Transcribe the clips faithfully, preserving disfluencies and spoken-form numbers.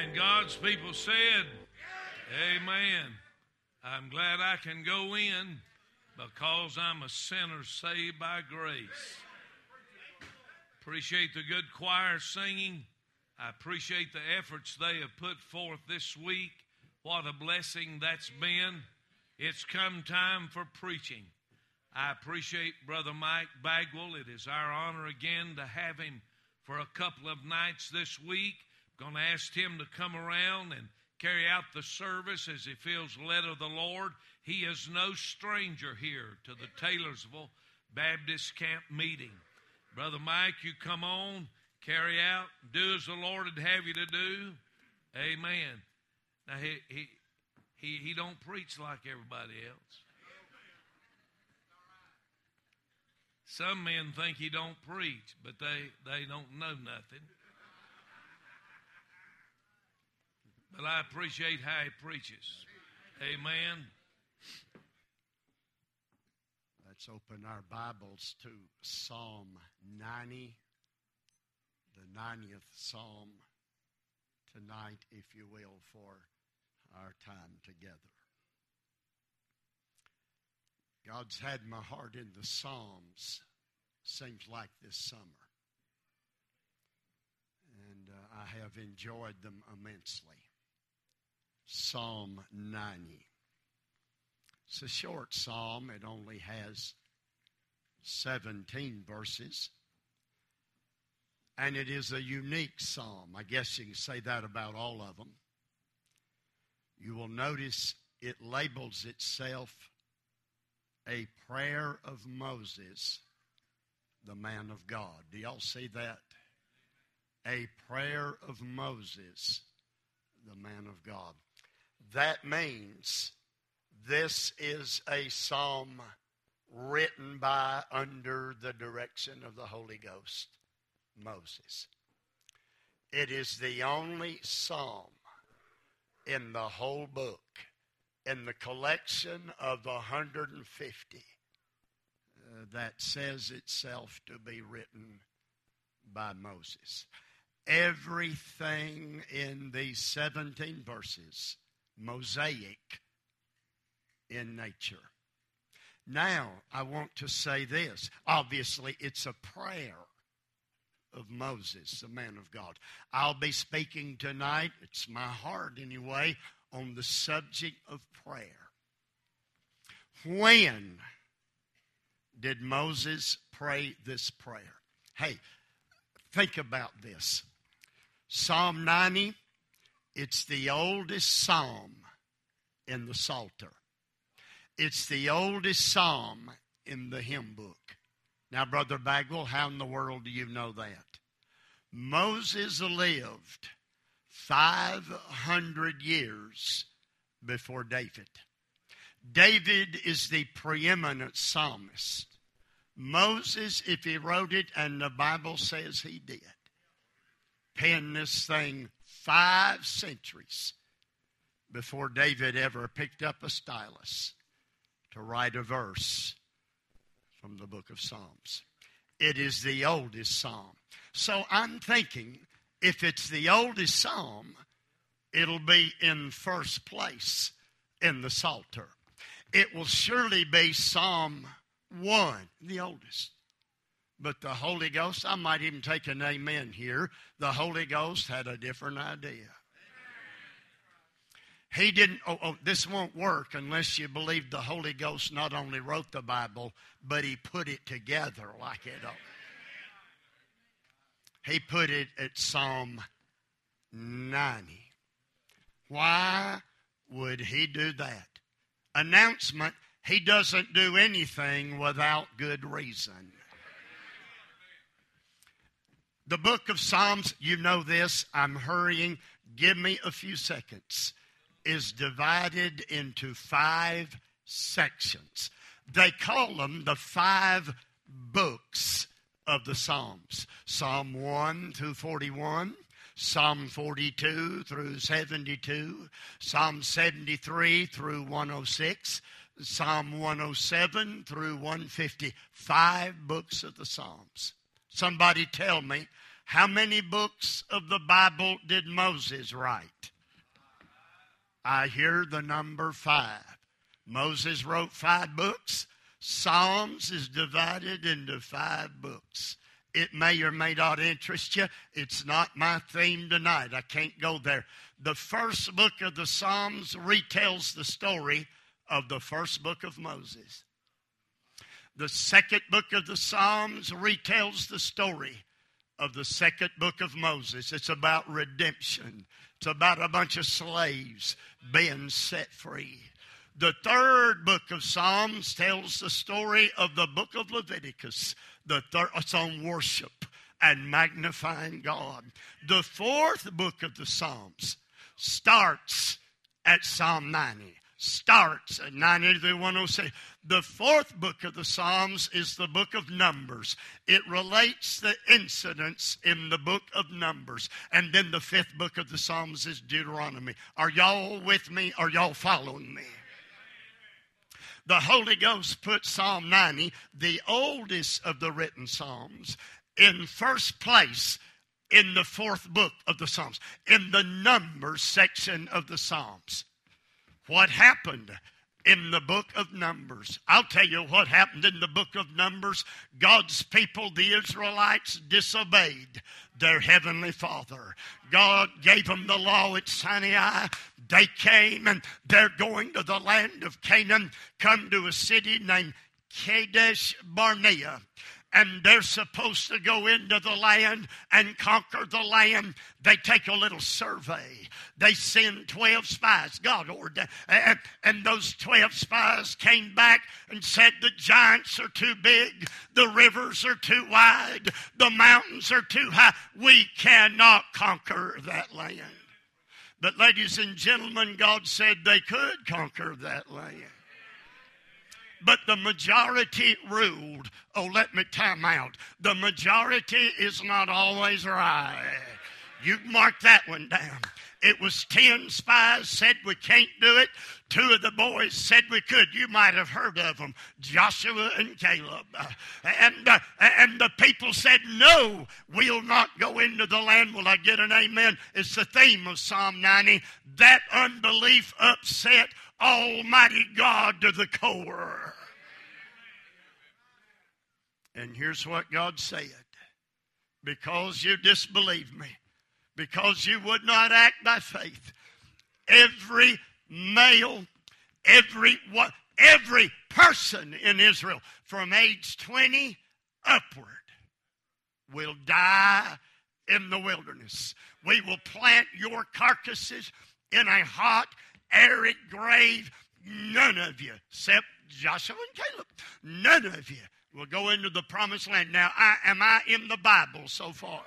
And God's people said, amen. I'm glad I can go in because I'm a sinner saved by grace. Appreciate the good choir singing. I appreciate the efforts they have put forth this week. What a blessing that's been. It's come time for preaching. I appreciate Brother Mike Bagwell. It is our honor again to have him for a couple of nights this week. Going to ask him to come around and carry out the service as he feels led of the Lord. He is no stranger here to the Taylorsville Baptist Camp meeting. Brother Mike, you come on, carry out, do as the Lord would have you to do. Amen. Now, he he he, he don't preach like everybody else. Some men think he don't preach, but they, they don't know nothing. But I appreciate how he preaches. Amen. Let's open our Bibles to Psalm ninety, the ninetieth Psalm tonight, if you will, for our time together. God's had my heart in the Psalms, seems like this summer. And uh, I have enjoyed them immensely. Psalm ninety. It's a short psalm. It only has seventeen verses. And it is a unique psalm. I guess you can say that about all of them. You will notice it labels itself a prayer of Moses, the man of God. Do y'all see that? A prayer of Moses, the man of God. That means this is a psalm written by, under the direction of the Holy Ghost, Moses. It is the only psalm in the whole book, in the collection of the one hundred fifty, uh, that says itself to be written by Moses. Everything in these seventeen verses, Mosaic in nature. Now, I want to say this. Obviously, it's a prayer of Moses, the man of God. I'll be speaking tonight, it's my heart anyway, on the subject of prayer. When did Moses pray this prayer? Hey, think about this. Psalm ninety, it's the oldest psalm in the Psalter. It's the oldest psalm in the hymn book. Now, Brother Bagwell, how in the world do you know that? Moses lived five hundred years before David. David is the preeminent psalmist. Moses, if he wrote it, and the Bible says he did, penned this thing five centuries before David ever picked up a stylus to write a verse from the book of Psalms. It is the oldest psalm. So I'm thinking, if it's the oldest psalm, it'll be in first place in the Psalter. It will surely be Psalm one, the oldest. But the Holy Ghost, I might even take an amen here, the Holy Ghost had a different idea. He didn't, oh, oh, this won't work unless you believe the Holy Ghost not only wrote the Bible, but he put it together like it. He put it at Psalm ninety. Why would he do that? Announcement, he doesn't do anything without good reason. The book of Psalms, you know this, I'm hurrying, give me a few seconds, is divided into five sections. They call them the five books of the Psalms. Psalm one through forty-one, Psalm forty-two through seventy-two, Psalm seventy-three through one oh six, Psalm one oh seven through one fifty. Five books of the Psalms. Somebody tell me, How many books of the Bible did Moses write? I hear the number five. Moses wrote five books. Psalms is divided into five books. It may or may not interest you. It's not my theme tonight. I can't go there. The first book of the Psalms retells the story of the first book of Moses. The second book of the Psalms retells the story of the second book of Moses. It's about redemption. It's about a bunch of slaves being set free. The third book of Psalms tells the story of the book of Leviticus. The third, it's on worship and magnifying God. The fourth book of the Psalms starts at Psalm ninety. Starts at ninety through one oh six. The fourth book of the Psalms is the book of Numbers. It relates the incidents in the book of Numbers. And then the fifth book of the Psalms is Deuteronomy. Are y'all with me? Are y'all following me? The Holy Ghost put Psalm ninety, the oldest of the written Psalms, in first place in the fourth book of the Psalms, in the Numbers section of the Psalms. What happened in the book of Numbers? I'll tell you what happened in the book of Numbers. God's people, the Israelites, disobeyed their heavenly Father. God gave them the law at Sinai. They came and they're going to the land of Canaan, come to a city named Kadesh Barnea. And they're supposed to go into the land and conquer the land. They take a little survey. They send twelve spies. God ordered. And, and those twelve spies came back and said the giants are too big. The rivers are too wide. The mountains are too high. We cannot conquer that land. But ladies and gentlemen, God said they could conquer that land. But the majority ruled. Oh, let me time out. The majority is not always right. You mark that one down. It was ten spies said we can't do it. Two of the boys said we could. You might have heard of them, Joshua and Caleb. Uh, and, uh, and the people said, no, we'll not go into the land. Will I get an amen? It's the theme of Psalm ninety. That unbelief upset Almighty God to the core. And here's what God said. Because you disbelieved me, because you would not act by faith, every male, every what, every person in Israel from age twenty upward will die in the wilderness. We will plant your carcasses in a hot, arid grave. None of you, except Joshua and Caleb, none of you will go into the promised land. Now, I, am I in the Bible so far?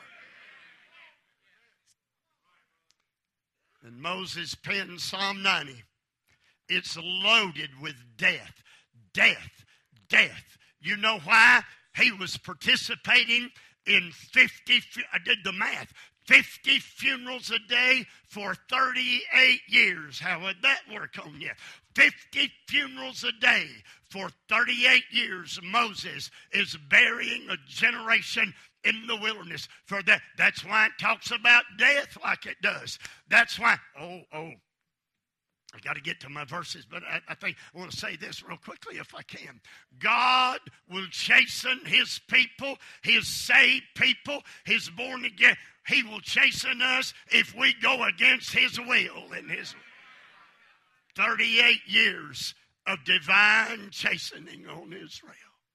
And Moses penned Psalm ninety. It's loaded with death, death, death. You know why? He was participating in fifty, I did the math, fifty funerals a day for thirty-eight years. How would that work on you? fifty funerals a day for thirty-eight years. Moses is burying a generation in the wilderness. For that, that's why it talks about death like it does. That's why, oh, oh, I got to get to my verses, but I, I think I want to say this real quickly if I can. God will chasten his people, his saved people, his born again. He will chasten us if we go against his will and his thirty-eight years of divine chastening on Israel.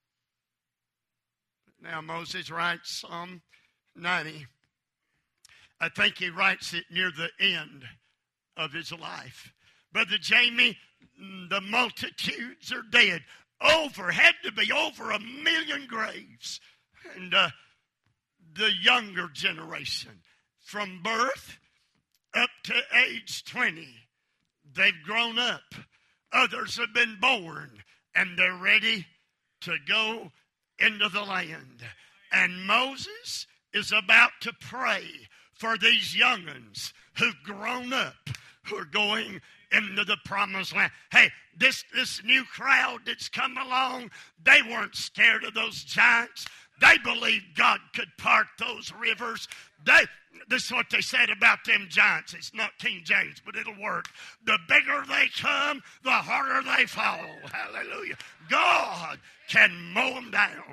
Now Moses writes Psalm ninety. I think he writes it near the end of his life. Brother Jamie, the multitudes are dead. Over, had to be over a million graves. And uh, the younger generation, from birth up to age twenty, they've grown up. Others have been born, and they're ready to go into the land. And Moses is about to pray for these young'uns who've grown up, who are going into the promised land. Hey, this, this new crowd that's come along, they weren't scared of those giants. They believed God could part those rivers. They, this is what they said about them giants. It's not King James, but it'll work. The bigger they come, the harder they fall. Hallelujah. God can mow them down.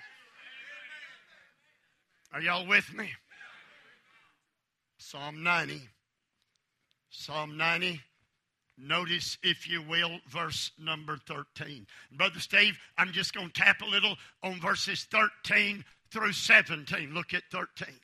Are y'all with me? Psalm ninety. Psalm ninety. Notice, if you will, verse number thirteen. Brother Steve, I'm just going to tap a little on verses thirteen through seventeen. Look at thirteen.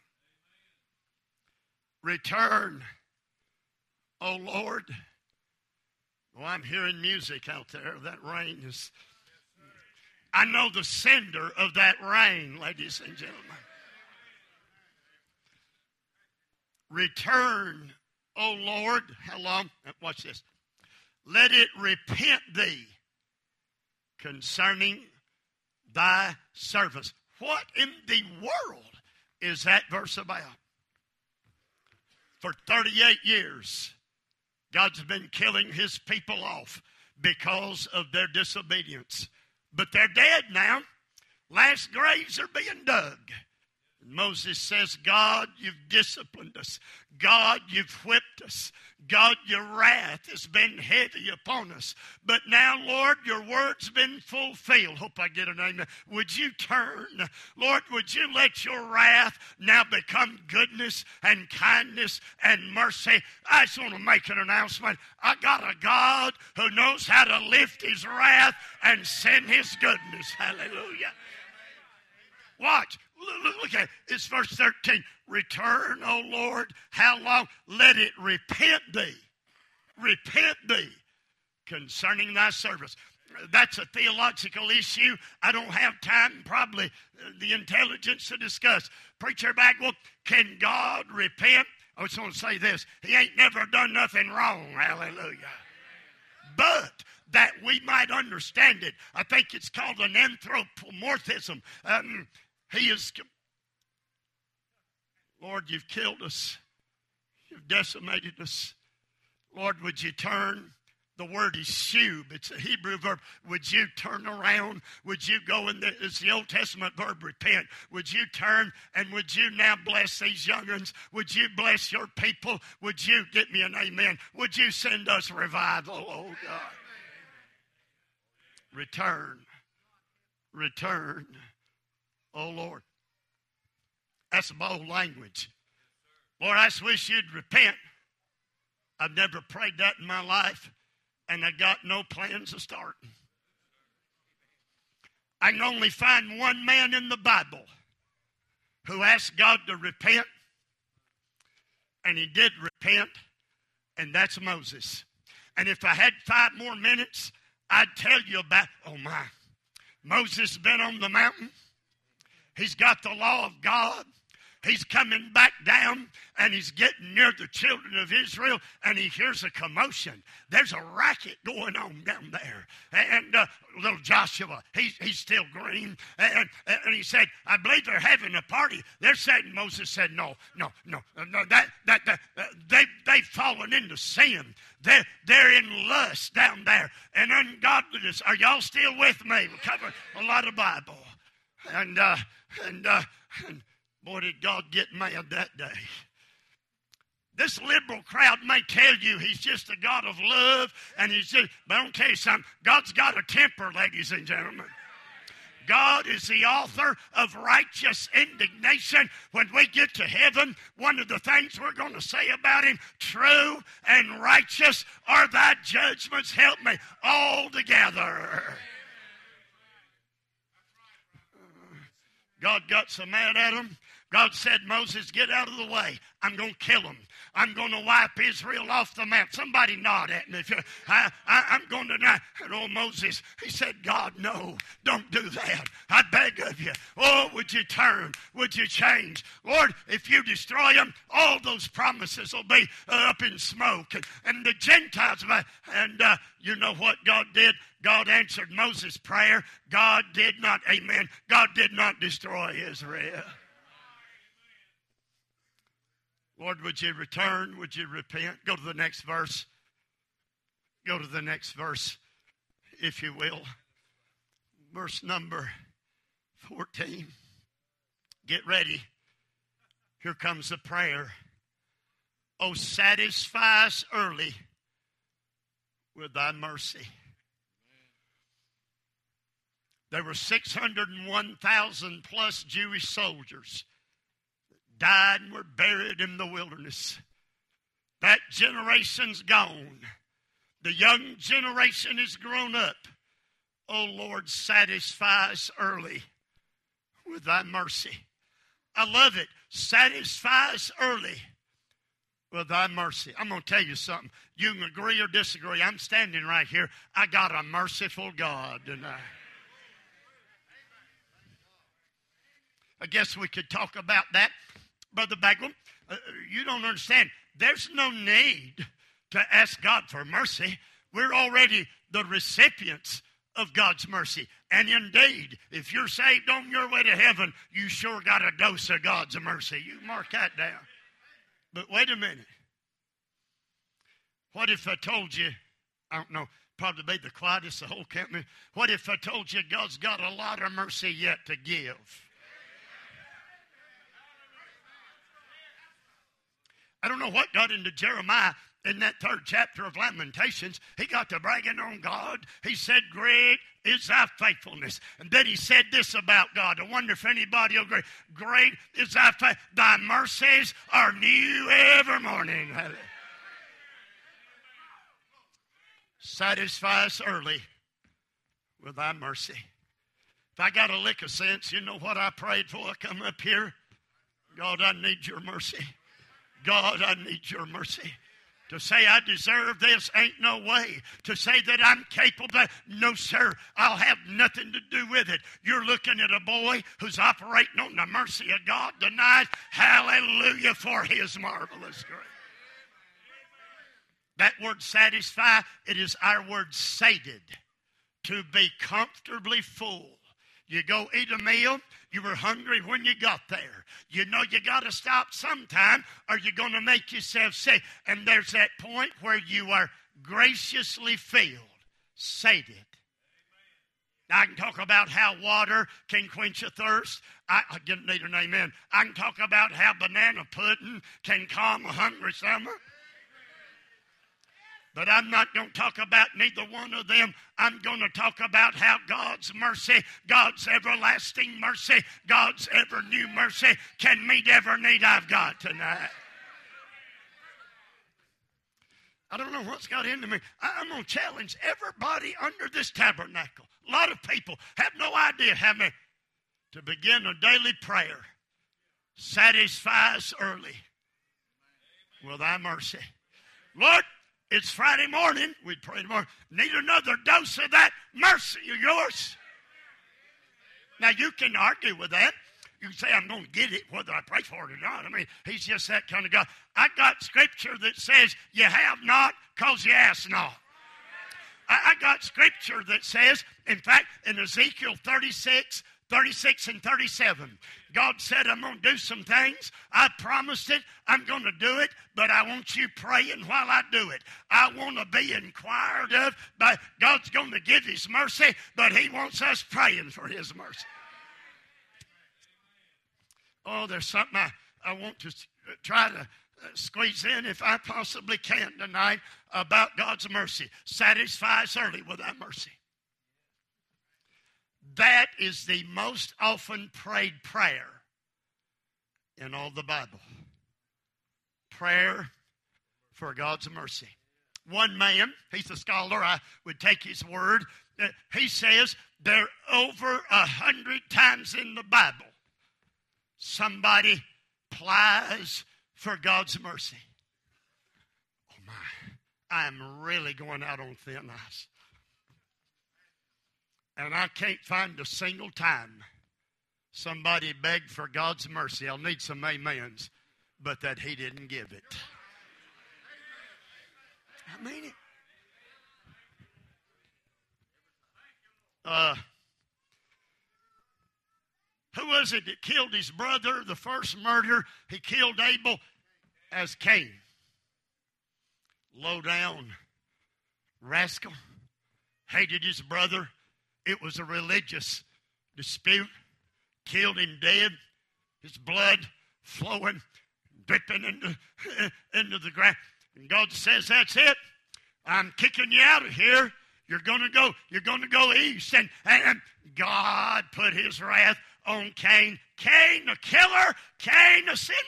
Return, O Lord. Oh, I'm hearing music out there. That rain is... I know the sender of that rain, ladies and gentlemen. Return, O Lord. How long? Watch this. Let it repent thee concerning thy servants. What in the world is that verse about? For thirty-eight years, God's been killing his people off because of their disobedience. But they're dead now. Last graves are being dug. Moses says, God, you've disciplined us. God, you've whipped us. God, your wrath has been heavy upon us. But now, Lord, your word's been fulfilled. Hope I get an amen. Would you turn? Lord, would you let your wrath now become goodness and kindness and mercy? I just want to make an announcement. I got a God who knows how to lift his wrath and send his goodness. Hallelujah. Watch. Look at it. It's verse thirteen. Return, O Lord. How long? Let it repent thee. Repent thee concerning thy service. That's a theological issue. I don't have time, probably the intelligence to discuss. Preacher Bagwell, can God repent? I just want to say this. He ain't never done nothing wrong. Hallelujah. But that we might understand it, I think it's called an anthropomorphism. Um, He is, Lord, you've killed us. You've decimated us. Lord, would you turn? The word is shub. It's a Hebrew verb. Would you turn around? Would you go in the, it's the Old Testament verb, repent. Would you turn and would you now bless these young ones? Would you bless your people? Would you, get me an amen, would you send us revival, oh God? Return. Return. Oh, Lord. That's bold language. Lord, I just wish you'd repent. I've never prayed that in my life, and I got no plans of starting. I can only find one man in the Bible who asked God to repent, and he did repent, and that's Moses. And if I had five more minutes, I'd tell you about, oh my, Moses been on the mountain. He's got the law of God. He's coming back down, and he's getting near the children of Israel, and he hears a commotion. There's a racket going on down there. And uh, little Joshua, he's, he's still green. And, and he said, I believe they're having a party. They're saying, Moses said, no, no, no. no that, that, that, uh, they, they've fallen into sin. They're, they're in lust down there and ungodliness. Are y'all still with me? We cover a lot of Bible. And, uh, and, uh, and boy, did God get mad that day. This liberal crowd may tell you he's just a God of love, and he's just, but I don't tell you something. God's got a temper, ladies and gentlemen. God is the author of righteous indignation. When we get to heaven, one of the things we're going to say about him, true and righteous are thy judgments. Help me, all together. God got so mad at him. God said, Moses, get out of the way. I'm going to kill him. I'm going to wipe Israel off the map. Somebody nod at me. If you're, I, I, I'm going to not. And oh, Moses, he said, God, no, don't do that. I beg of you. Oh, would you turn? Would you change? Lord, if you destroy them, all those promises will be uh, up in smoke. And, and the Gentiles, and uh, you know what God did? God answered Moses' prayer. God did not, amen, God did not destroy Israel. Lord, would you return? Would you repent? Go to the next verse. Go to the next verse, if you will. Verse number fourteen. Get ready. Here comes the prayer. Oh, satisfy us early with thy mercy. There were six hundred one thousand plus Jewish soldiers that died and were buried in the wilderness. That generation's gone. The young generation has grown up. Oh, Lord, satisfy us early with thy mercy. I love it. Satisfy us early with thy mercy. I'm going to tell you something. You can agree or disagree. I'm standing right here. I got a merciful God tonight. I guess we could talk about that. Brother Bagwell, uh, you don't understand. There's no need to ask God for mercy. We're already the recipients of God's mercy. And indeed, if you're saved on your way to heaven, you sure got a dose of God's mercy. You mark that down. But wait a minute. What if I told you, I don't know, probably be the quietest the whole company. What if I told you God's got a lot of mercy yet to give? I don't know what got into Jeremiah in that third chapter of Lamentations. He got to bragging on God. He said, great is thy faithfulness. And then he said this about God. I wonder if anybody will agree. Great is thy faith. Thy mercies are new every morning. Satisfy us early with thy mercy. If I got a lick of sense, you know what I prayed for? I come up here. God, I need your mercy. God, I need your mercy. To say I deserve this ain't no way. To say that I'm capable, no, sir, I'll have nothing to do with it. You're looking at a boy who's operating on the mercy of God tonight. Hallelujah for his marvelous grace. That word satisfy, it is our word sated, to be comfortably full. You go eat a meal, you were hungry when you got there. You know you got to stop sometime or you're going to make yourself sick. And there's that point where you are graciously filled, sated. Now, I can talk about how water can quench a thirst. I, I didn't need an amen. I can talk about how banana pudding can calm a hungry stomach. But I'm not going to talk about neither one of them. I'm going to talk about how God's mercy, God's everlasting mercy, God's ever new mercy can meet every need I've got tonight. I don't know what's got into me. I'm going to challenge everybody under this tabernacle. A lot of people have no idea how many. To begin a daily prayer. Satisfy us early with thy mercy. Lord, it's Friday morning. We'd pray tomorrow. Need another dose of that mercy of yours. Now, you can argue with that. You can say, I'm going to get it whether I pray for it or not. I mean, he's just that kind of God. I got scripture that says, you have not because you ask not. I, I got scripture that says, in fact, in Ezekiel thirty-six, thirty-six and thirty-seven, God said, I'm going to do some things. I promised it. I'm going to do it, but I want you praying while I do it. I want to be inquired of, but God's going to give his mercy, but he wants us praying for his mercy. Oh, there's something I, I want to try to squeeze in, if I possibly can tonight, about God's mercy. Satisfy us early with thy mercy. That is the most often prayed prayer in all the Bible. Prayer for God's mercy. One man, he's a scholar, I would take his word, he says there over a hundred times in the Bible somebody plies for God's mercy. Oh my, I am really going out on thin ice. And I can't find a single time somebody begged for God's mercy. I'll need some amens, but that he didn't give it. I mean it. Uh, who was it that killed his brother? The first murder, he killed Abel as Cain. Low down rascal, hated his brother. It was a religious dispute. Killed him dead. his blood flowing, dripping into, into the ground. And God says, that's it. I'm kicking you out of here. You're going to go, you're going to go east. And, and God put his wrath on Cain. Cain, the killer. Cain, the sinner.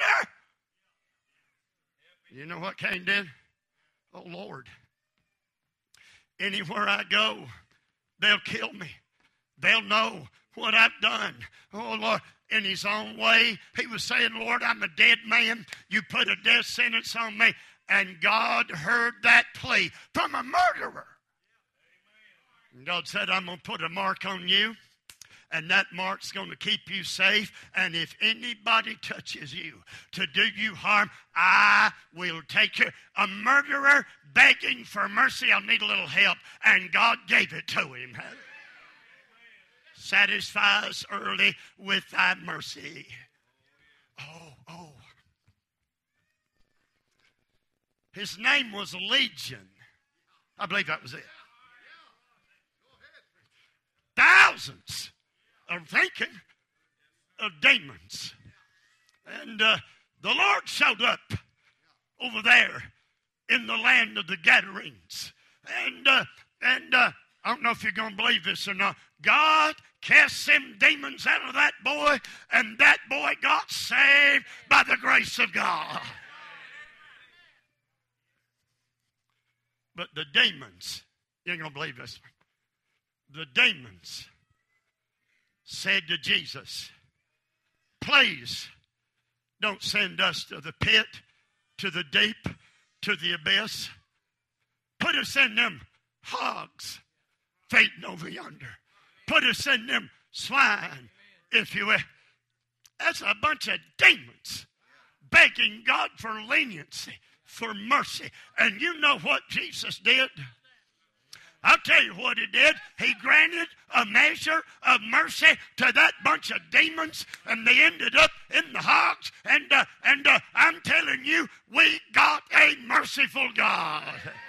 You know what Cain did? Oh, Lord. Anywhere I go, they'll kill me. They'll know what I've done. Oh, Lord. In his own way, he was saying, Lord, I'm a dead man. You put a death sentence on me. And God heard that plea from a murderer. And God said, I'm going to put a mark on you. And that mark's going to keep you safe. And if anybody touches you to do you harm, I will take care. A murderer begging for mercy, I'll need a little help. And God gave it to him. Satisfy us early with thy mercy. Oh, oh. His name was Legion. I believe that was it. Thousands are thinking of demons. And uh, the Lord showed up over there in the land of the Gadarenes. And, uh, and uh, I don't know if you're going to believe this or not. God cast them demons out of that boy, and that boy got saved by the grace of God. But the demons, you ain't going to believe this one. The demons said to Jesus, please don't send us to the pit, to the deep, to the abyss. Put us in them hogs feeding over yonder. Put us in them swine, if you will. That's a bunch of demons begging God for leniency, for mercy. And you know what Jesus did? I'll tell you what he did. He granted a measure of mercy to that bunch of demons, and they ended up in the hogs. And, uh, and uh, I'm telling you, we got a merciful God.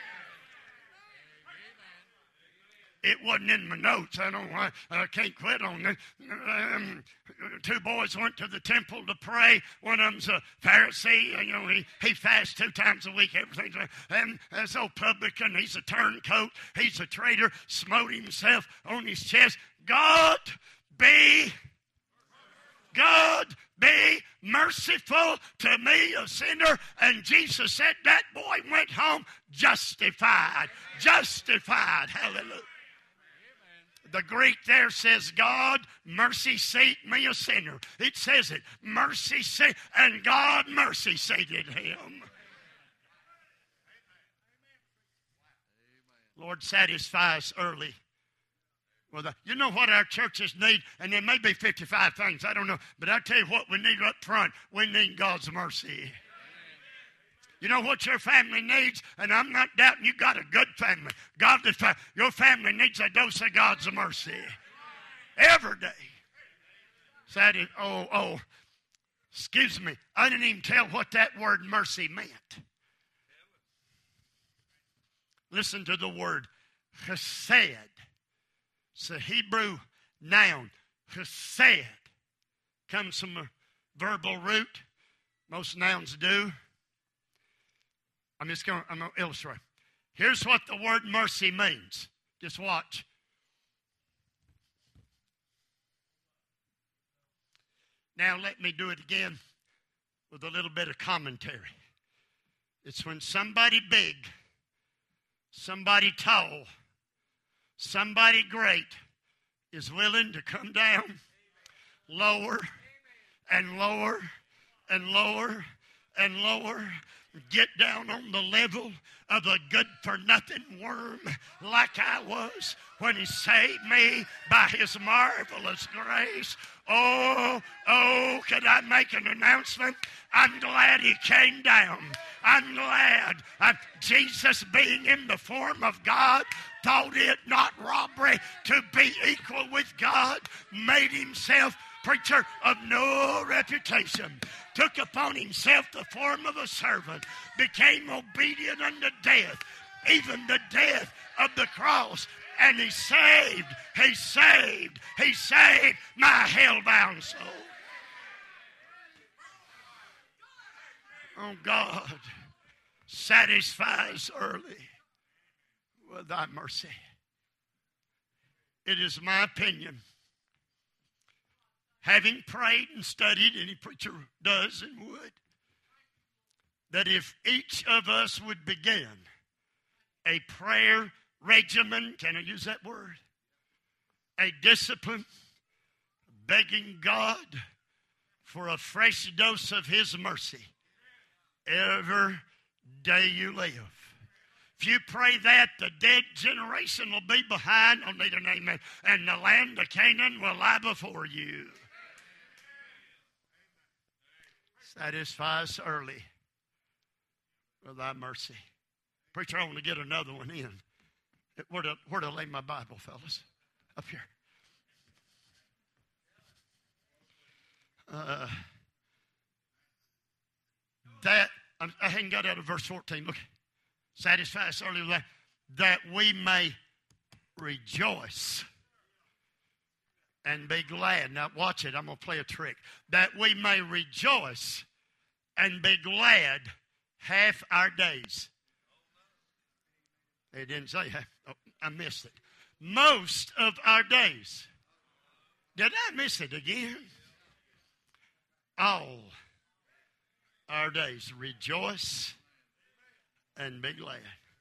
It wasn't in my notes. I don't know why. I can't quit on it. Um, two boys went to the temple to pray. One of them's a Pharisee. You know, he, he fasts two times a week. Everything's and this old publican. He's a turncoat. He's a traitor. Smote himself on his chest. God be, God be merciful to me, a sinner. And Jesus said that boy went home justified. Justified. Hallelujah. The Greek there says, God, mercy seat me a sinner. It says it, mercy seat, and God mercy seated him. Lord, satisfy us early. Well, the, you know what our churches need? And there may be fifty-five things, I don't know. But I'll tell you what we need up front. We need God's mercy. You know what your family needs? And I'm not doubting you got a good family. Godly family. Your family needs a dose of God's mercy. Every day. That is, oh, oh. Excuse me. I didn't even tell what that word mercy meant. Listen to the word chesed. It's a Hebrew noun. Chesed comes from a verbal root. Most nouns do. I'm just going I'm going to illustrate. Here's what the word mercy means. Just watch. Now let me do it again with a little bit of commentary. It's when somebody big, somebody tall, somebody great is willing to come down lower and lower and lower and lower. Get down on the level of a good-for-nothing worm like I was when he saved me by his marvelous grace. Oh, oh, could I make an announcement? I'm glad he came down. I'm glad uh, Jesus, being in the form of God, thought it not robbery to be equal with God, made himself preacher of no reputation, took upon himself the form of a servant, became obedient unto death, even the death of the cross, and he saved, he saved, he saved my hell-bound soul. Oh, God, satisfy us early with thy mercy. It is my opinion, having prayed and studied, any preacher does and would, that if each of us would begin a prayer regimen, can I use that word? A discipline, begging God for a fresh dose of His mercy every day you live. If you pray that, the dead generation will be behind. I'll need an amen. And the land of Canaan will lie before you. Satisfy us early with thy mercy. Preacher, I want to get another one in. Where to, where to lay my Bible, fellas? Up here. Uh, that, I hadn't got out of verse fourteen. Look, satisfy us early with that, that we may rejoice and be glad. Now watch it, I'm going to play a trick. That we may rejoice and be glad half our days. It didn't say half. Oh, I missed it. Most of our days. Did I miss it again? All our days. Rejoice and be glad.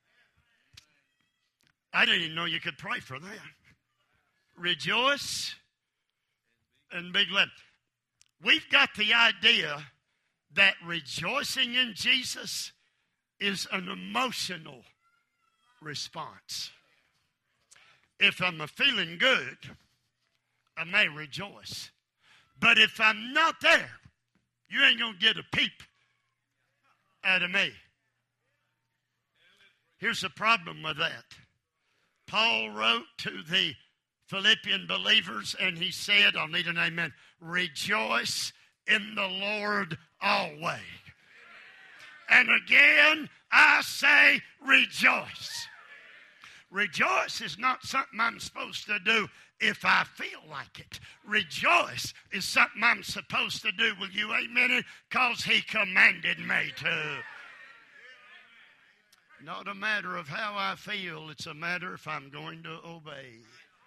I didn't even know you could pray for that. Rejoice and be glad. We've got the idea that rejoicing in Jesus is an emotional response. If I'm feeling good, I may rejoice. But if I'm not there, you ain't going to get a peep out of me. Here's the problem with that. Paul wrote to the Philippian believers and he said, I'll need an amen, rejoice in the Lord always. And again, I say rejoice. Rejoice is not something I'm supposed to do if I feel like it. Rejoice is something I'm supposed to do. Will you amen it? Because He commanded me to. Not a matter of how I feel. It's a matter if I'm going to obey.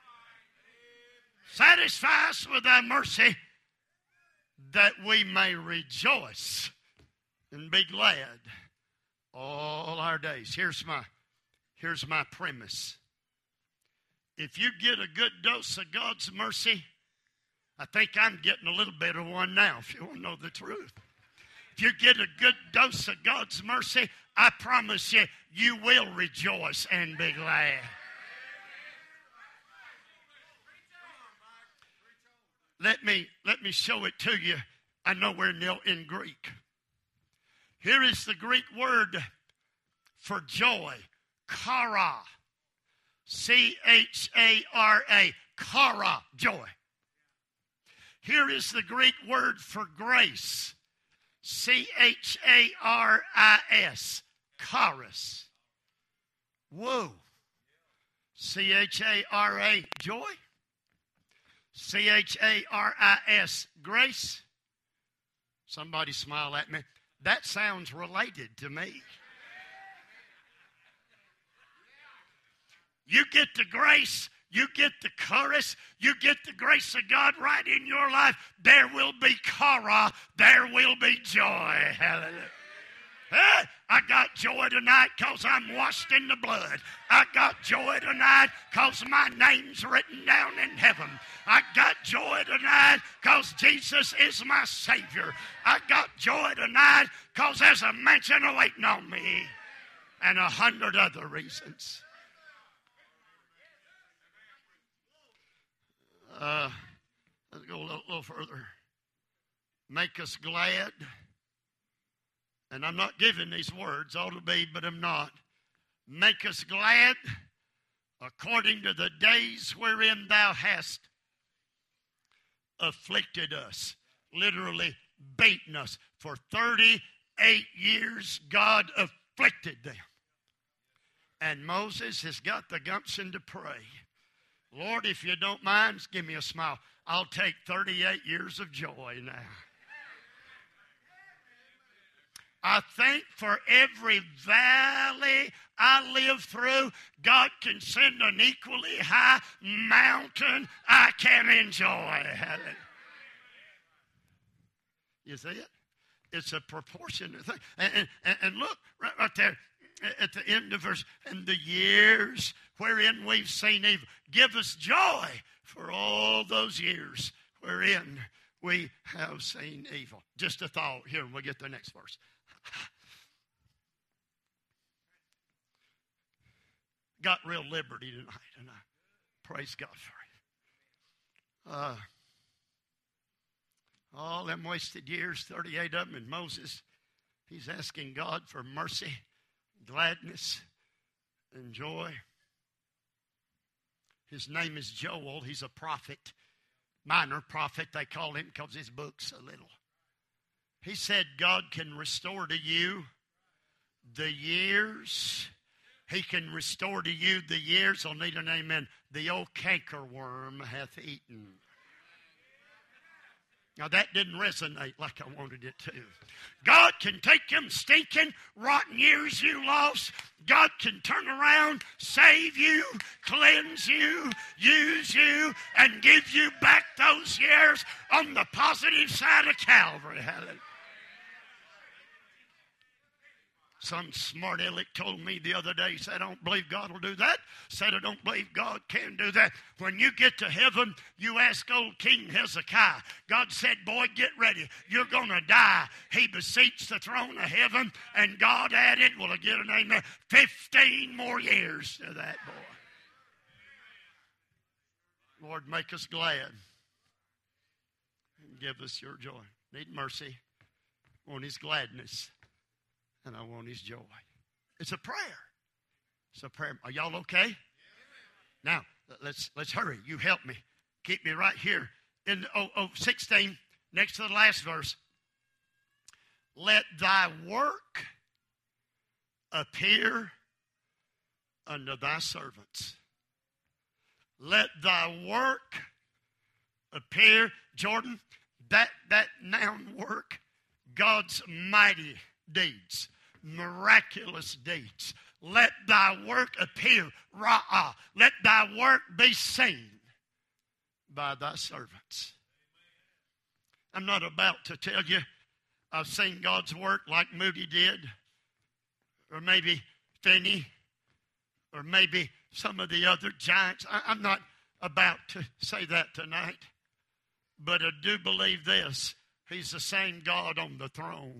Satisfy us with thy mercy that we may rejoice and be glad all our days. Here's my, here's my premise. If you get a good dose of God's mercy, I think I'm getting a little bit of one now, if you want to know the truth. If you get a good dose of God's mercy, I promise you, you will rejoice and be glad. Let me, let me show it to you. I know we're in, in Greek. Here is the Greek word for joy, chara. C H A R A, chara, joy. Here is the Greek word for grace, C H A R I S, charis. Whoa. C H A R A, joy. C H A R I S, grace. Somebody smile at me. That sounds related to me. You get the grace, you get the chorus, you get the grace of God right in your life. There will be chara, there will be joy. Hallelujah. Hey, I got joy tonight because I'm washed in the blood. I got joy tonight because my name's written down in heaven. I got joy tonight because Jesus is my Savior. I got joy tonight because there's a mansion waiting on me. And a hundred other reasons. Uh, let's go a little, little further. Make us glad. And I'm not giving these words, ought to be, but I'm not. Make us glad according to the days wherein thou hast afflicted us. Literally beaten us. For thirty-eight years, God afflicted them. And Moses has got the gumption to pray. Lord, if you don't mind, give me a smile. I'll take thirty-eight years of joy now. I think for every valley I live through, God can send an equally high mountain I can enjoy. You see it? It's a proportionate thing. And, and, and look, right, right there at the end of verse, and the years wherein we've seen evil. Give us joy for all those years wherein we have seen evil. Just a thought here, and we'll get to the next verse. Got real liberty tonight, and I praise God for it. Uh, all them wasted years, thirty-eight of them, and Moses, he's asking God for mercy, gladness, and joy. His name is Joel. He's a prophet, minor prophet, they call him because his book's a little. He said God can restore to you the years. He can restore to you the years. I'll need an amen. The old cankerworm hath eaten. Now that didn't resonate like I wanted it to. God can take them stinking, rotten years you lost. God can turn around, save you, cleanse you, use you, and give you back those years on the positive side of Calvary. Hallelujah. Some smart aleck told me the other day, he said, I don't believe God will do that. Said, I don't believe God can do that. When you get to heaven, you ask old King Hezekiah. God said, boy, get ready. You're going to die. He beseeched the throne of heaven, and God added, will I get an amen, fifteen more years to that boy. Lord, make us glad and give us your joy. Need mercy, want his gladness, and I want his joy. It's a prayer. It's a prayer. Are y'all okay? Now, let's let's hurry. You help me. Keep me right here. In oh, oh, sixteen, next to the last verse. Let thy work appear unto thy servants. Let thy work appear. Jordan, that, that noun work, God's mighty deeds, miraculous deeds. Let thy work appear, ra'ah. Let thy work be seen by thy servants. I'm not about to tell you I've seen God's work like Moody did, or maybe Finney, or maybe some of the other giants. I, I'm not about to say that tonight, but I do believe this. He's the same God on the throne.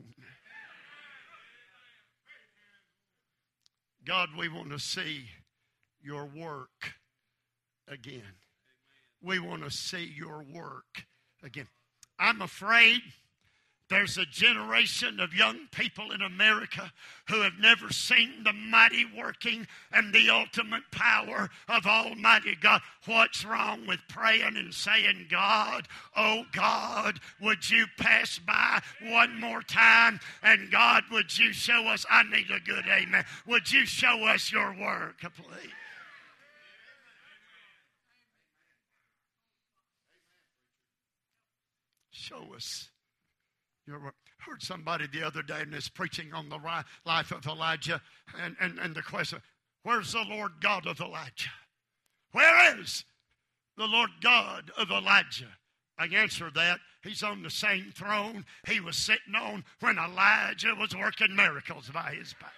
God, we want to see your work again. We want to see your work again. I'm afraid there's a generation of young people in America who have never seen the mighty working and the ultimate power of Almighty God. What's wrong with praying and saying, God, oh God, would you pass by one more time? And God, would you show us, I need a good amen. Would you show us your work, please? Show us your work. I heard somebody the other day in this preaching on the life of Elijah, and, and, and the question, where's the Lord God of Elijah? Where is the Lord God of Elijah? I answer that. He's on the same throne he was sitting on when Elijah was working miracles by his power.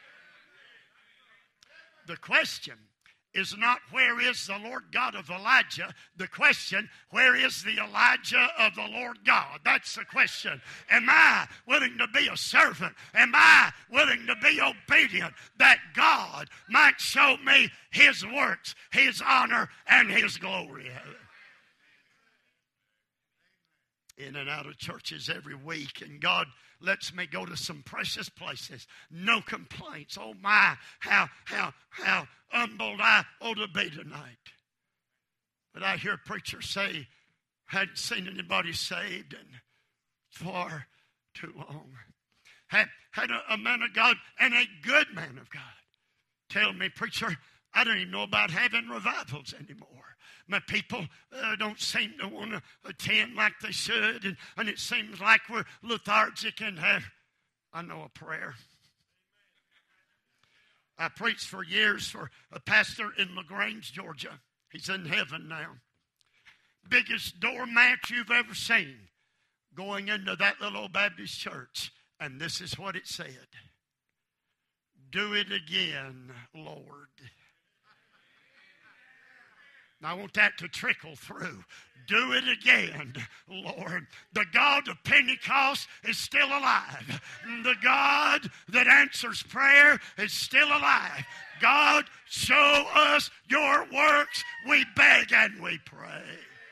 The question is not where is the Lord God of Elijah. The question, where is the Elijah of the Lord God? That's the question. Am I willing to be a servant? Am I willing to be obedient that God might show me his works, his honor, and his glory? In and out of churches every week, and God lets me go to some precious places. No complaints. Oh my, how, how, how humbled I ought to be tonight. But I hear preachers say, hadn't seen anybody saved in far too long. Had, had a, a man of God and a good man of God tell me, preacher, I don't even know about having revivals anymore. My people uh, don't seem to want to attend like they should, and, and it seems like we're lethargic and have. I know a prayer. I preached for years for a pastor in LaGrange, Georgia. He's in heaven now. Biggest doormat you've ever seen going into that little old Baptist church. And this is what it said. Do it again, Lord. Now, I want that to trickle through. Do it again, Lord. The God of Pentecost is still alive. The God that answers prayer is still alive. God, show us your works. We beg and we pray.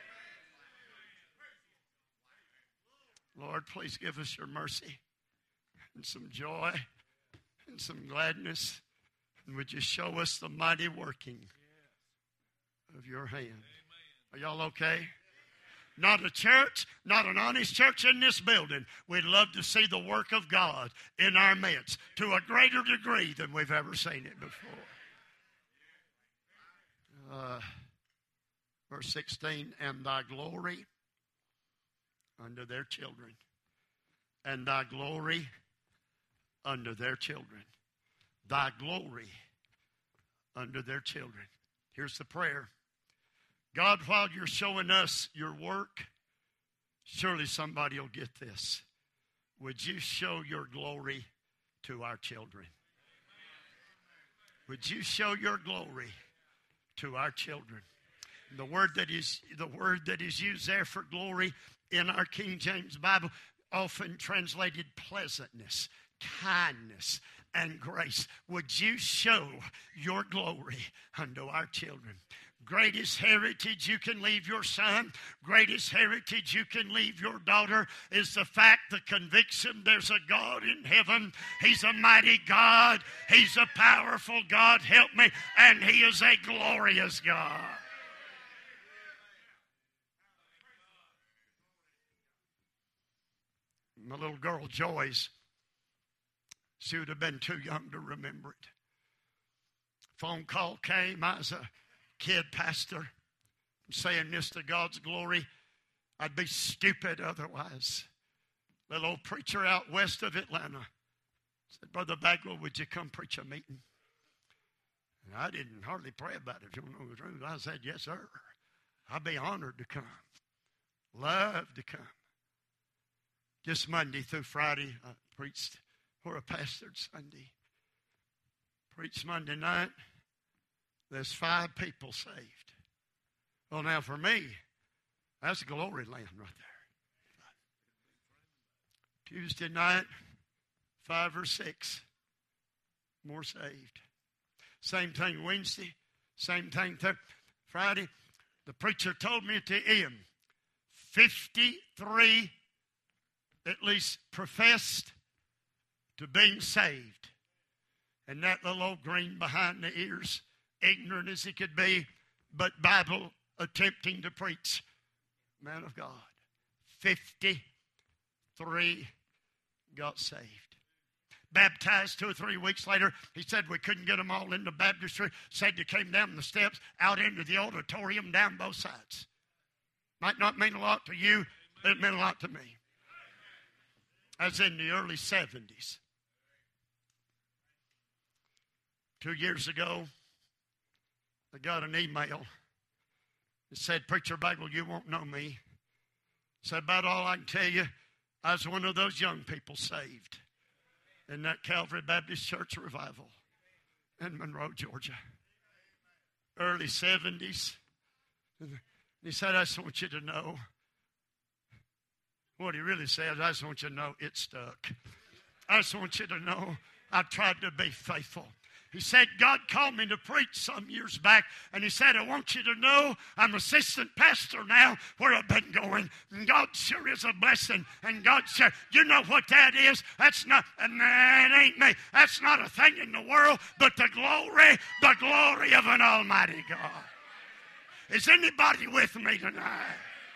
Lord, please give us your mercy and some joy and some gladness. And would you show us the mighty working of your hand? Are y'all okay? Not a church, not an honest church in this building. We'd love to see the work of God in our midst to a greater degree than we've ever seen it before. Uh, verse sixteen, and thy glory unto their children. And thy glory unto their children. Thy glory unto their children. Here's the prayer. God, while you're showing us your work, surely somebody will get this. Would you show your glory to our children? Would you show your glory to our children? The word that is the word that is used there for glory in our King James Bible, often translated pleasantness, kindness, and grace. Would you show your glory unto our children? Greatest heritage you can leave your son, greatest heritage you can leave your daughter is the fact, the conviction there's a God in heaven. He's a mighty God. He's a powerful God. Help me. And he is a glorious God. My little girl Joyce, she would have been too young to remember it. Phone call came. I was a kid pastor. I'm saying this to God's glory. I'd be stupid otherwise. Little old preacher out west of Atlanta said, Brother Bagwell, would you come preach a meeting? And I didn't hardly pray about it. If you don't know the truth, I said, yes, sir. I'd be honored to come. Love to come. Just Monday through Friday, I preached for a pastored Sunday. Preached Monday night. There's five people saved. Well, now for me, that's glory land right there. Tuesday night, five or six more saved. Same thing Wednesday, same thing Thursday. Friday. The preacher told me at the end, fifty-three at least professed to being saved. And that little old green behind the ears, ignorant as he could be, but Bible attempting to preach. Man of God. fifty-three got saved. Baptized two or three weeks later. He said we couldn't get them all into baptistry. Said you came down the steps, out into the auditorium, down both sides. Might not mean a lot to you, but it meant a lot to me. As in the early seventies. Two years ago, I got an email. It said, Preacher Bagwell, you won't know me. Said, about all I can tell you, I was one of those young people saved in that Calvary Baptist Church revival in Monroe, Georgia. Early seventies. And he said, I just want you to know. What he really said, I just want you to know it stuck. I just want you to know I tried to be faithful. He said, God called me to preach some years back, and he said, I want you to know I'm assistant pastor now where I've been going. And God sure is a blessing. And God said, you know what that is? That's not, and that ain't me. That's not a thing in the world, but the glory, the glory of an almighty God. Is anybody with me tonight?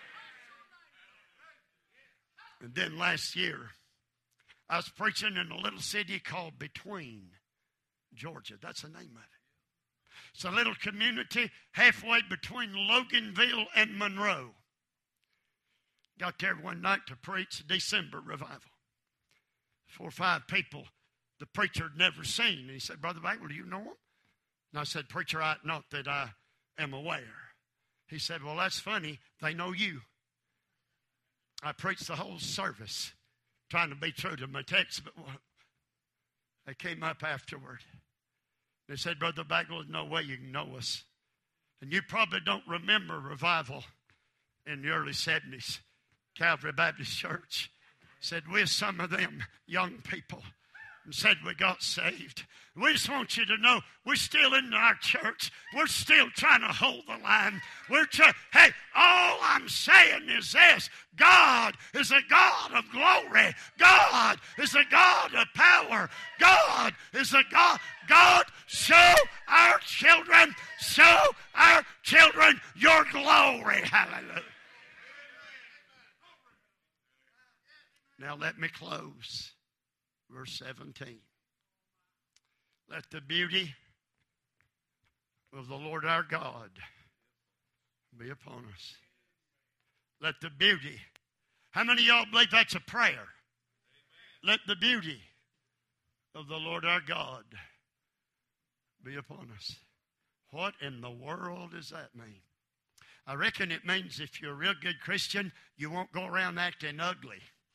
And then last year, I was preaching in a little city called Between, Georgia. That's the name of it. It's a little community halfway between Loganville and Monroe. Got there one night to preach December revival. four or five people the preacher had never seen. And he said, Brother Bagwell, do you know them? And I said, Preacher, I not that I am aware. He said, well, that's funny. They know you. I preached the whole service trying to be true to my text, but they came up afterward. They said, Brother Bagwell, there's no way you can know us. And you probably don't remember revival in the early seventies. Calvary Baptist Church said, we're some of them young people. And said we got saved. We just want you to know we're still in our church. We're still trying to hold the line. We're trying. Hey, all I'm saying is this: God is a God of glory. God is a God of power. God is a God. God, show our children, show our children your glory. Hallelujah. Now let me close. Verse seventeen. Let the beauty of the Lord our God be upon us. Let the beauty. How many of y'all believe that's a prayer? Amen. Let the beauty of the Lord our God be upon us. What in the world does that mean? I reckon it means if you're a real good Christian, you won't go around acting ugly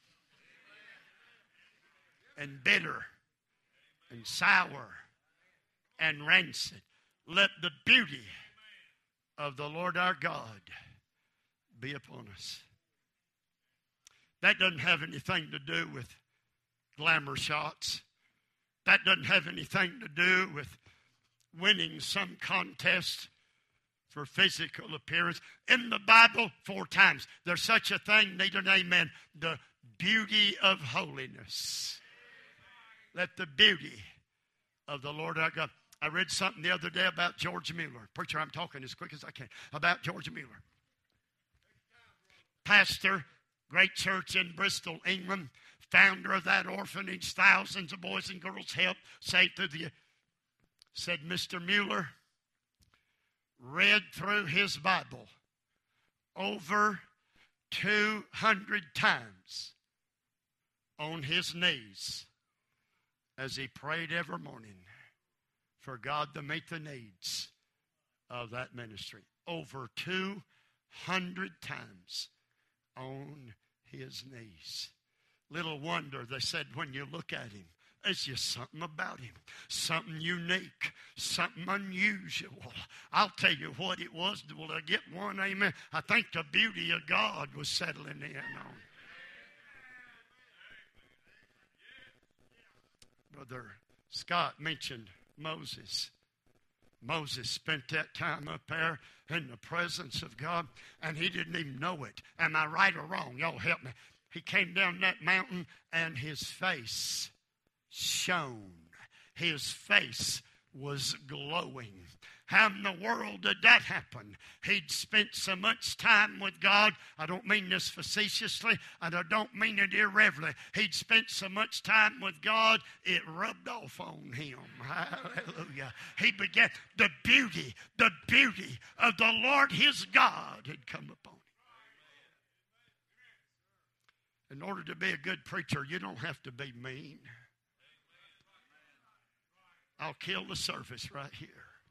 and bitter and sour and rancid. Let the beauty of the Lord our God be upon us. That doesn't have anything to do with glamour shots. That doesn't have anything to do with winning some contest for physical appearance. In the Bible, four times, there's such a thing, need an amen, the beauty of holiness. Let the beauty of the Lord our God. I read something the other day about George Mueller. Preacher, I'm talking as quick as I can. About George Mueller. Pastor, great church in Bristol, England. Founder of that orphanage. Thousands of boys and girls helped saved through the... Said Mister Mueller read through his Bible over two hundred times on his knees as he prayed every morning for God to meet the needs of that ministry. Over two hundred times on his knees. Little wonder, they said, when you look at him, there's just something about him. Something unique. Something unusual. I'll tell you what it was. Will I get one amen? I think the beauty of God was settling in on him. Brother Scott mentioned Moses. Moses spent that time up there in the presence of God, and he didn't even know it. Am I right or wrong? Y'all help me. He came down that mountain, and his face shone. His face was glowing. How in the world did that happen? He'd spent so much time with God. I don't mean this facetiously, and I don't mean it irreverently. He'd spent so much time with God, it rubbed off on him. Hallelujah. He began, the beauty, the beauty of the Lord his God had come upon him. In order to be a good preacher, you don't have to be mean. I'll kill the service right here.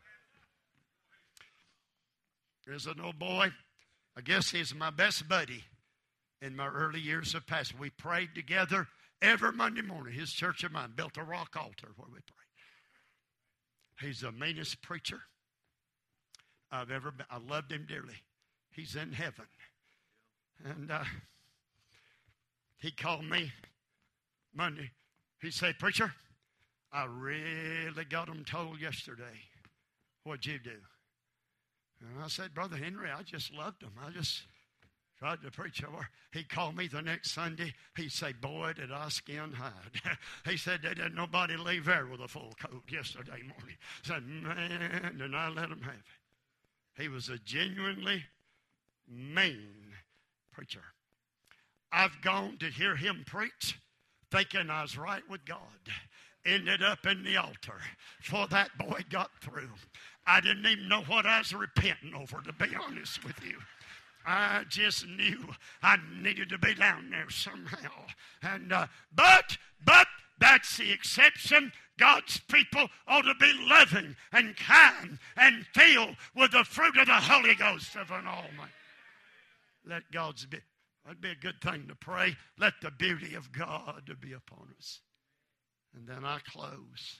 There's an old boy. I guess he's my best buddy in my early years of pastor. We prayed together every Monday morning. His church of mine built a rock altar where we prayed. He's the meanest preacher I've ever been. I loved him dearly. He's in heaven. And uh, he called me Monday. He said, Preacher, I really got them told yesterday. What'd you do? And I said, Brother Henry, I just loved him. I just tried to preach over. He called me the next Sunday. He said, boy, did I skin hide. He said, they didn't nobody leave there with a full coat yesterday morning. He said, man, did I let him have it. He was a genuinely mean preacher. I've gone to hear him preach thinking I was right with God. Ended up in the altar before that boy got through. I didn't even know what I was repenting over, to be honest with you. I just knew I needed to be down there somehow. And uh, but, but that's the exception. God's people ought to be loving and kind and filled with the fruit of the Holy Ghost of an Almighty. Let God's be. That'd be a good thing to pray. Let the beauty of God be upon us. And then I close.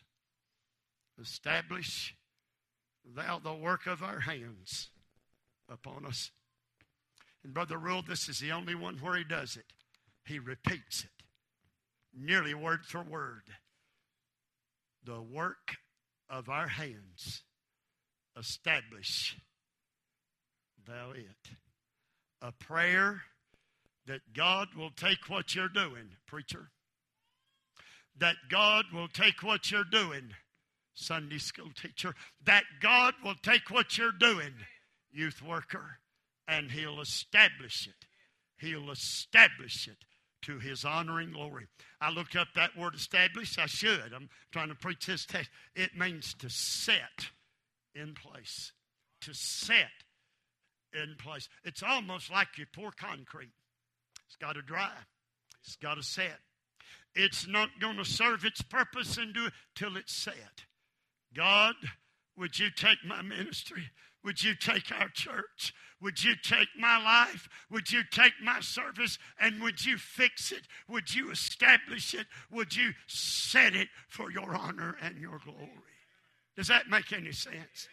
Establish thou the work of our hands upon us. And Brother Rule, this is the only one where he does it. He repeats it, nearly word for word. The work of our hands, establish thou it. A prayer that God will take what you're doing, preacher. That God will take what you're doing, Sunday school teacher. That God will take what you're doing, youth worker, and He'll establish it. He'll establish it to His honor and glory. I looked up that word establish. I should. I'm trying to preach this text. It means to set in place. To set in place. It's almost like you pour concrete. It's got to dry. It's got to set. It's not going to serve its purpose and do it till it's set. God, would you take my ministry? Would you take our church? Would you take my life? Would you take my service? And would you fix it? Would you establish it? Would you set it for your honor and your glory? Does that make any sense?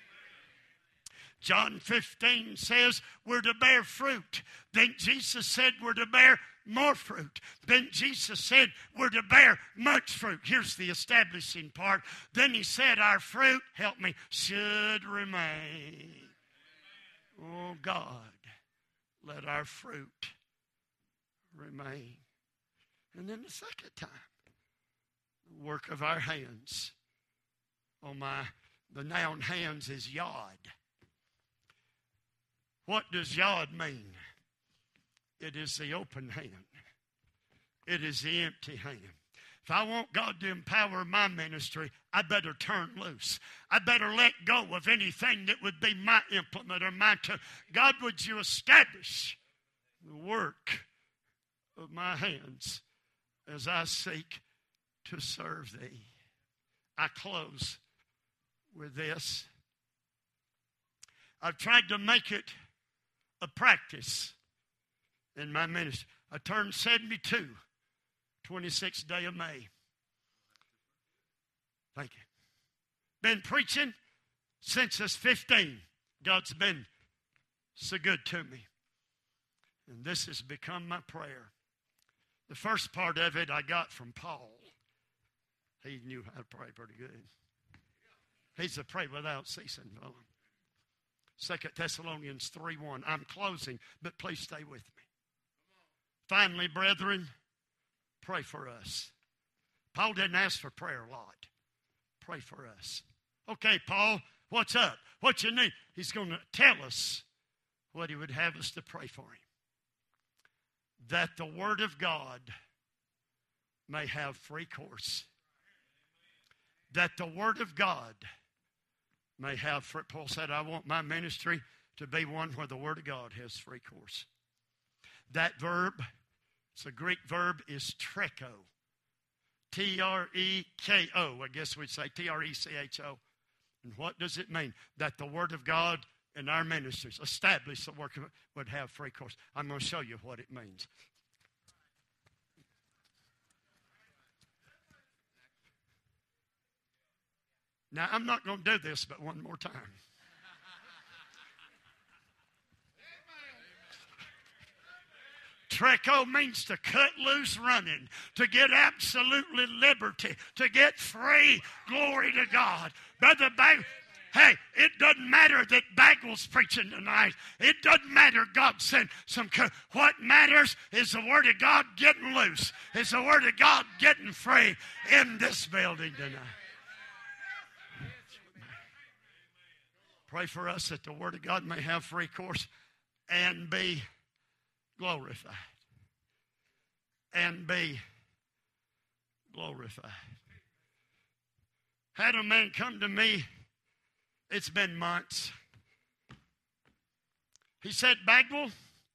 John fifteen says we're to bear fruit. Then Jesus said we're to bear more fruit. Then Jesus said we're to bear much fruit. Here's the establishing part. Then He said our fruit, help me, should remain. Oh God, let our fruit remain. And then the second time, the work of our hands. Oh my, the noun hands is yod. What does yod mean? It is the open hand. It is the empty hand. If I want God to empower my ministry, I better turn loose. I better let go of anything that would be my implement or my tool. God, would you establish the work of my hands as I seek to serve Thee? I close with this. I've tried to make it a practice in my ministry. I turned seventy-two, twenty-sixth day of May. Thank you. Been preaching since I was fifteen. God's been so good to me. And this has become my prayer. The first part of it I got from Paul. He knew how to pray pretty good. He's a pray without ceasing fellow. Second Thessalonians three one. I'm closing, but please stay with me. Finally, brethren, pray for us. Paul didn't ask for prayer a lot. Pray for us. Okay, Paul, what's up? What you need? He's going to tell us what he would have us to pray for him. That the Word of God may have free course. That the Word of God may have free. Paul said, I want my ministry to be one where the Word of God has free course. That verb, it's a Greek verb, is treko. T R E K O. I guess we'd say T R E C H O. And what does it mean? That the Word of God in our ministries, establish the work of it, would have free course. I'm going to show you what it means. Now, I'm not going to do this but one more time. Treko means to cut loose running, to get absolutely liberty, to get free. Glory to God. Brother Bag, hey, it doesn't matter that Bagwell's preaching tonight. It doesn't matter God sent some. Co- what matters is the Word of God getting loose. It's the Word of God getting free in this building tonight. Pray for us that the Word of God may have free course and be glorified. And be glorified. Had a man come to me, it's been months. He said, Bagwell,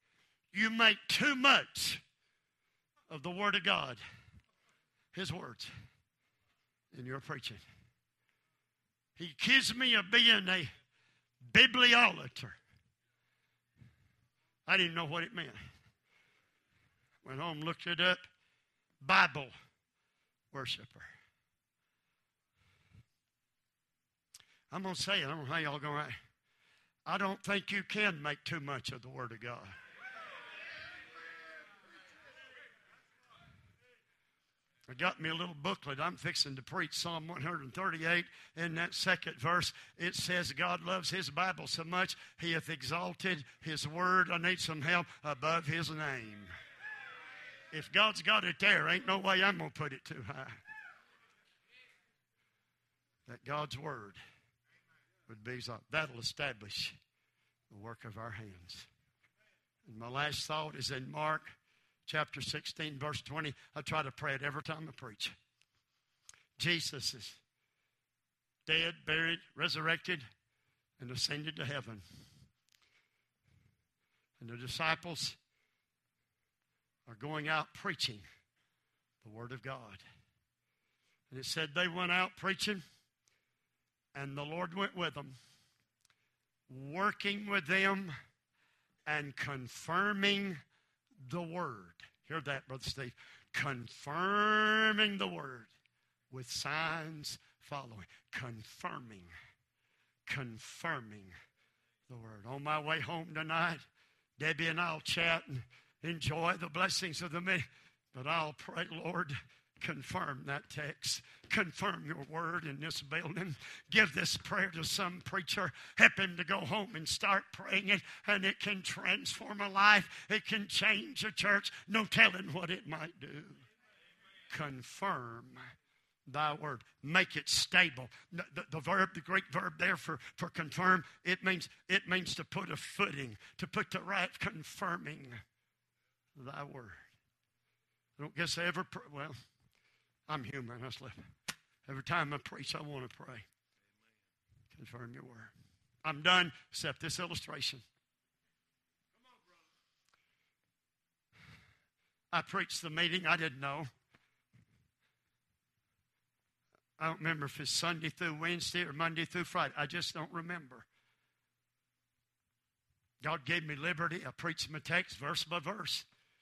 You make too much of the Word of God, His words, in your preaching. He accused me of being a bibliolater. I didn't know what it meant. Went home, looked it up. Bible worshiper. I'm going to say it. I don't know how y'all going to. I don't think you can make too much of the Word of God. I got me a little booklet. I'm fixing to preach Psalm one thirty-eight. In that second verse, it says, God loves His Bible so much, He hath exalted His Word. I need some help above His name. If God's got it there, ain't no way I'm going to put it too high. That God's Word would be exalted. That'll establish the work of our hands. And my last thought is in Mark chapter sixteen, verse twenty. I try to pray it every time I preach. Jesus is dead, buried, resurrected, and ascended to heaven. And the disciples are going out preaching the Word of God. And it said they went out preaching, and the Lord went with them, working with them and confirming the Word. Hear that, Brother Steve. Confirming the Word with signs following. Confirming. Confirming the Word. On my way home tonight, Debbie and I'll chat and enjoy the blessings of the meeting. But I'll pray, Lord, confirm that text. Confirm your Word in this building. Give this prayer to some preacher. Help him to go home and start praying it. And it can transform a life. It can change a church. No telling what it might do. Confirm thy Word. Make it stable. The, the, the verb, the Greek verb there for, for confirm, it means, it means to put a footing. To put the right, confirming thy Word. I don't guess I ever, pray. Well, I'm human. That's living. Every time I preach, I want to pray. Confirm your Word. I'm done, except this illustration. I preached the meeting. I didn't know. I don't remember if it's Sunday through Wednesday or Monday through Friday. I just don't remember. God gave me liberty. I preached my text verse by verse.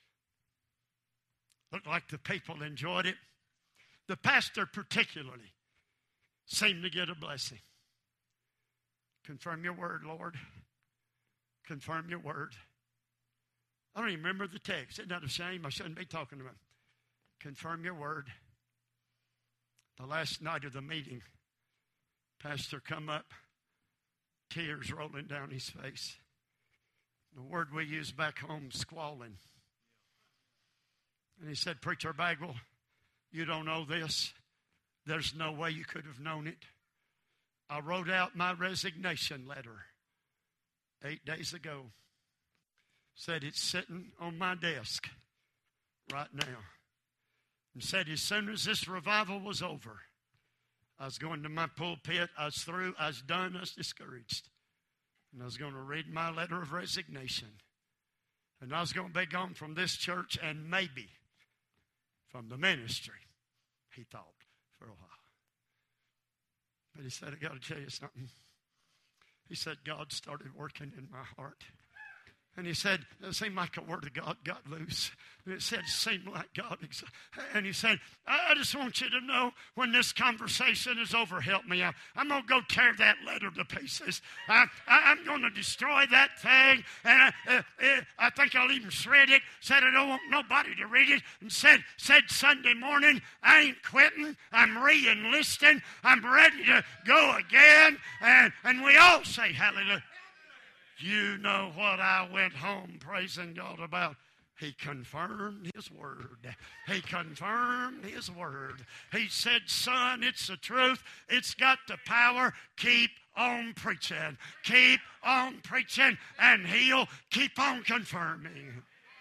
Looked like the people enjoyed it. The pastor particularly seemed to get a blessing. Confirm your Word, Lord. Confirm your Word. I don't even remember the text. Isn't that a shame? I shouldn't be talking about it. Confirm your Word. The last night of the meeting, pastor come up, tears rolling down his face. The word we use back home, squalling. And he said, Preacher Bagwell, you don't know this. There's no way you could have known it. I wrote out my resignation letter eight days ago. Said it's sitting on my desk right now. And said as soon as this revival was over, I was going to my pulpit. I was through. I was done. I was discouraged. And I was going to read my letter of resignation. And I was going to be gone from this church and maybe from the ministry, he thought, for a while. But he said, I got to tell you something. He said, God started working in my heart. And he said, it seemed like a word of God got loose. And it said, it seemed like God. And he said, I just want you to know when this conversation is over, help me out. I'm going to go tear that letter to pieces. I, I, I'm going to destroy that thing. And I, uh, uh, I think I'll even shred it. Said, I don't want nobody to read it. And said, said Sunday morning, I ain't quitting. I'm re-enlisting. I'm ready to go again. And, and we all say hallelujah. You know what I went home praising God about? He confirmed His Word. He confirmed His Word. He said, son, it's the truth. It's got the power. Keep on preaching. Keep on preaching, and He'll keep on confirming.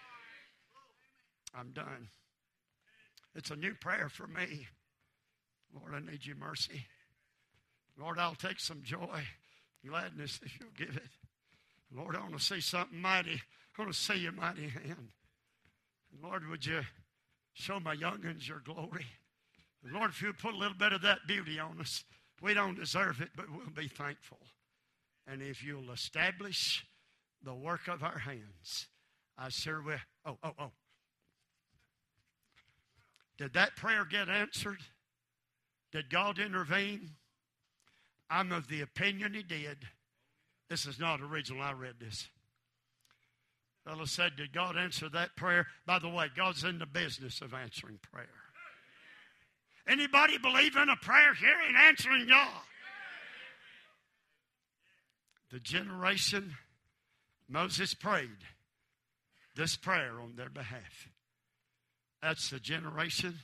I'm done. It's a new prayer for me. Lord, I need your mercy. Lord, I'll take some joy, gladness if you'll give it. Lord, I want to see something mighty. I want to see your mighty hand. Lord, would you show my young'uns your glory? And Lord, if you would put a little bit of that beauty on us, we don't deserve it, but we'll be thankful. And if you'll establish the work of our hands, I sure will. Oh, oh, oh. Did that prayer get answered? Did God intervene? I'm of the opinion he did. This is not original. I read this. Fellow said, did God answer that prayer? By the way, God's in the business of answering prayer. Anybody believe in a prayer hearing, answering God? The generation Moses prayed this prayer on their behalf. That's the generation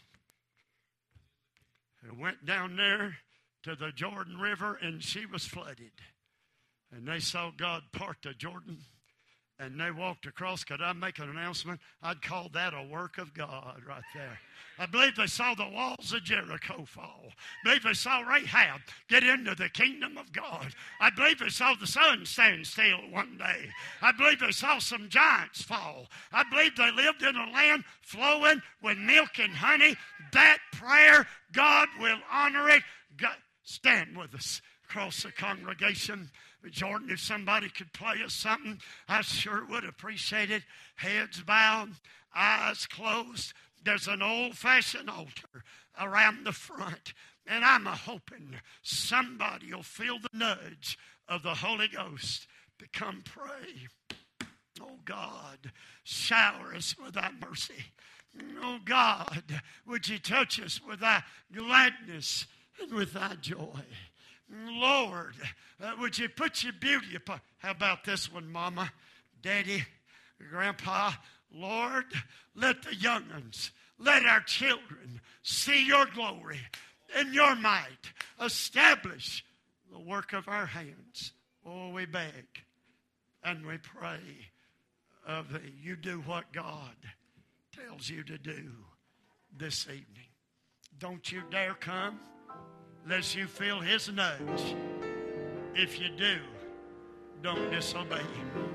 who went down there to the Jordan River and she was flooded. And they saw God part the Jordan and they walked across. Could I make an announcement? I'd call that a work of God right there. I believe they saw the walls of Jericho fall. I believe they saw Rahab get into the kingdom of God. I believe they saw the sun stand still one day. I believe they saw some giants fall. I believe they lived in a land flowing with milk and honey. That prayer, God will honor it. God, stand with us across the congregation. Jordan, if somebody could play us something, I sure would appreciate it. Heads bowed, eyes closed. There's an old-fashioned altar around the front, and I'm a-hoping somebody will feel the nudge of the Holy Ghost to come pray. Oh, God, shower us with thy mercy. Oh, God, would you touch us with thy gladness and with thy joy? Lord, uh, would you put your beauty upon... How about this one, Mama, Daddy, Grandpa? Lord, let the young ones, let our children see your glory and your might. Establish the work of our hands. Oh, we beg and we pray of thee. You do what God tells you to do this evening. Don't you dare come unless you feel his nudge. If you do, don't disobey him.